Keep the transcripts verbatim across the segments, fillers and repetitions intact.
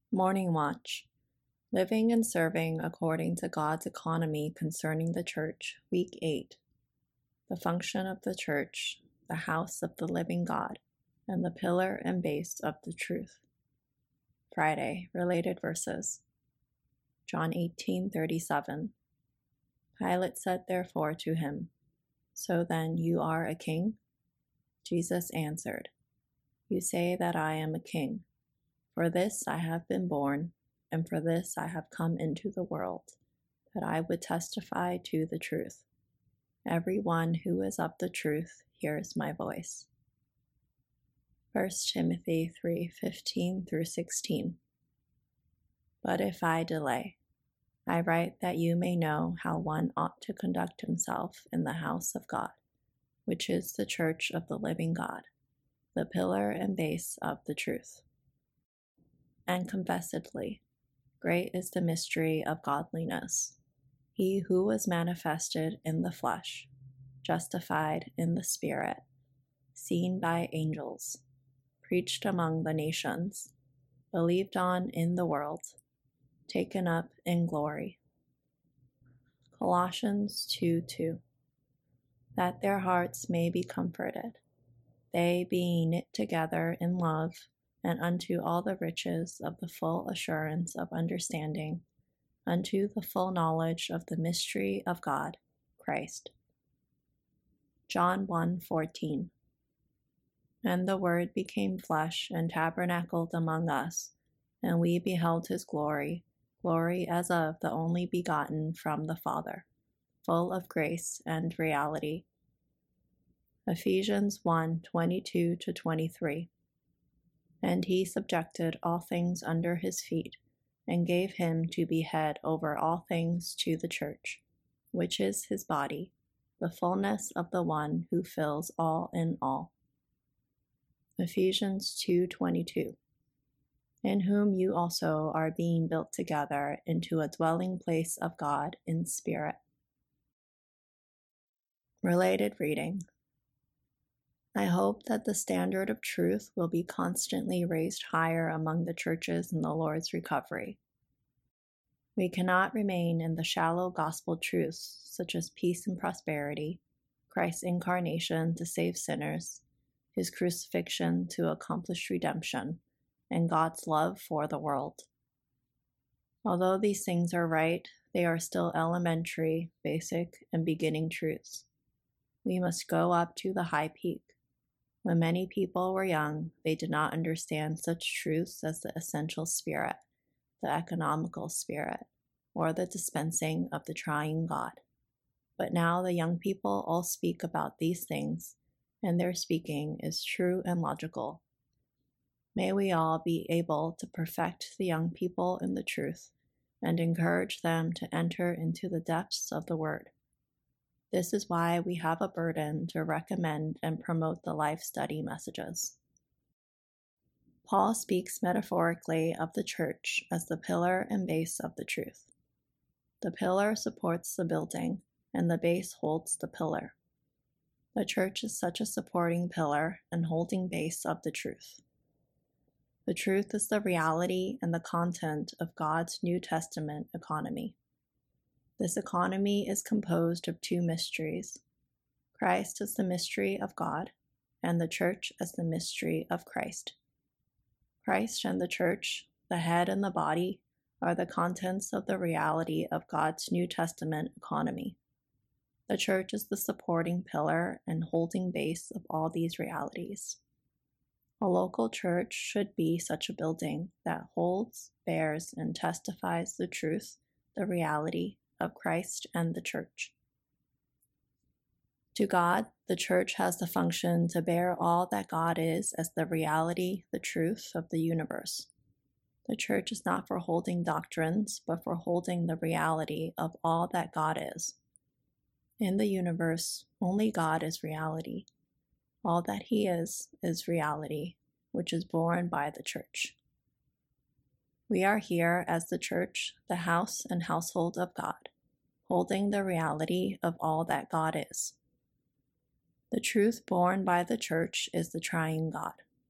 Morning Watch, Living and Serving According to God's Economy Concerning the Church, Week eight. The Function of the Church, the House of the Living God, and the Pillar and Base of the Truth. Friday, Related Verses. John eighteen thirty-seven. Pilate said therefore to him, So then you are a king? Jesus answered, You say that I am a king. For this I have been born, and for this I have come into the world, that I would testify to the truth. Every one who is of the truth hears my voice. First Timothy three fifteen through sixteen. But if I delay, I write that you may know how one ought to conduct himself in the house of God, which is the church of the living God, the pillar and base of the truth. And confessedly, great is the mystery of godliness. He who was manifested in the flesh, justified in the spirit, seen by angels, preached among the nations, believed on in the world, taken up in glory. Colossians two two. That their hearts may be comforted, they being knit together in love, and unto all the riches of the full assurance of understanding, unto the full knowledge of the mystery of God, Christ. John one fourteen. And the Word became flesh and tabernacled among us, and we beheld his glory, glory as of the only begotten from the Father, full of grace and reality. Ephesians one twenty-two to twenty-three. And he subjected all things under his feet, and gave him to be head over all things to the church, which is his body, the fullness of the one who fills all in all. Ephesians two twenty-two. In whom you also are being built together into a dwelling place of God in spirit. Related reading. I hope that the standard of truth will be constantly raised higher among the churches in the Lord's recovery. We cannot remain in the shallow gospel truths such as peace and prosperity, Christ's incarnation to save sinners, his crucifixion to accomplish redemption, and God's love for the world. Although these things are right, they are still elementary, basic, and beginning truths. We must go up to the high peak. When many people were young, they did not understand such truths as the essential spirit, the economical spirit, or the dispensing of the triune God. But now the young people all speak about these things, and their speaking is true and logical. May we all be able to perfect the young people in the truth, and encourage them to enter into the depths of the Word. This is why we have a burden to recommend and promote the life study messages. Paul speaks metaphorically of the church as the pillar and base of the truth. The pillar supports the building, and the base holds the pillar. The church is such a supporting pillar and holding base of the truth. The truth is the reality and the content of God's New Testament economy. This economy is composed of two mysteries. Christ is the mystery of God, and the church as the mystery of Christ. Christ and the church, the head and the body, are the contents of the reality of God's New Testament economy. The church is the supporting pillar and holding base of all these realities. A local church should be such a building that holds, bears, and testifies the truth, the reality, of Christ and the church. To God, the church has the function to bear all that God is as the reality, the truth of the universe. The church is not for holding doctrines, but for holding the reality of all that God is. In the universe, only God is reality. All that he is, is reality, which is borne by the church. We are here as the church, the house and household of God, holding the reality of all that God is. The truth borne by the church is the triune God.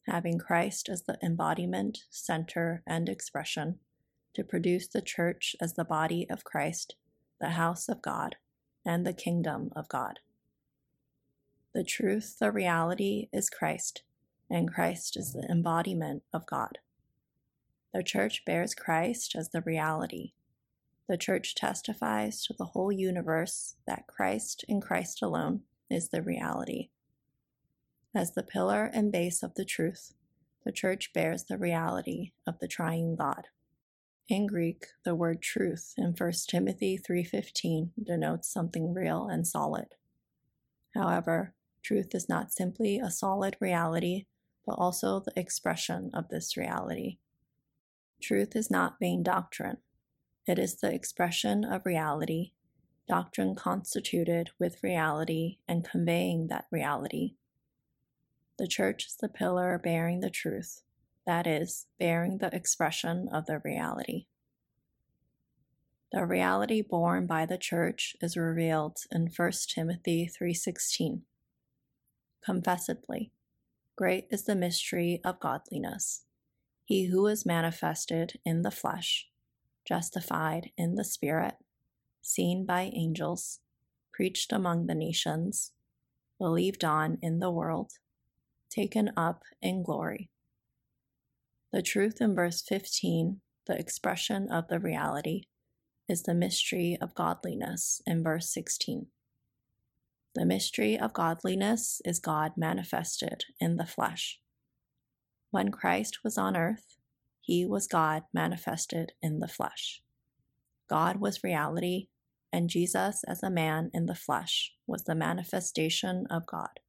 having Christ as the embodiment, center, and expression, to produce the church as the body of Christ, the house of God, and the kingdom of God. The truth, the reality, is Christ, and Christ is the embodiment of God. The church bears Christ as the reality. The church testifies to the whole universe that Christ and Christ alone is the reality. As the pillar and base of the truth, the church bears the reality of the triune God. In Greek, the word truth in First Timothy three fifteen denotes something real and solid. However, truth is not simply a solid reality, but also the expression of this reality. Truth is not vain doctrine. It is the expression of reality, doctrine constituted with reality and conveying that reality. The church is the pillar bearing the truth, that is, bearing the expression of the reality. The reality borne by the church is revealed in First Timothy three sixteen. Confessedly, great is the mystery of godliness. He who is manifested in the flesh, justified in the Spirit, seen by angels, preached among the nations, believed on in the world, taken up in glory. The truth in verse fifteen, the expression of the reality, is the mystery of godliness in verse sixteen. The mystery of godliness is God manifested in the flesh. When Christ was on earth, he was God manifested in the flesh. God was reality, and Jesus as a man in the flesh was the manifestation of God.